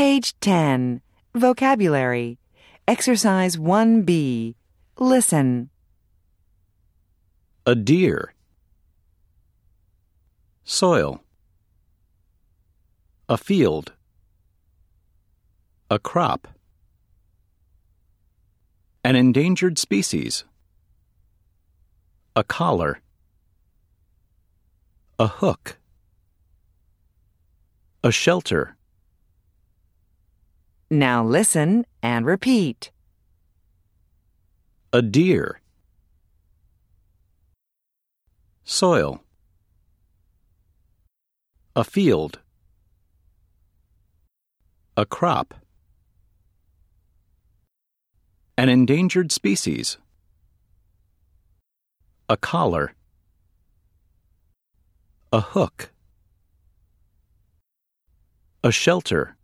Page 10. Vocabulary. Exercise 1B. Listen. A deer. Soil. A field. A crop. An endangered species. A collar. A hook. A shelter. Now listen and repeat. A deer. Soil. A field. A crop. An endangered species. A collar. A hook. A shelter.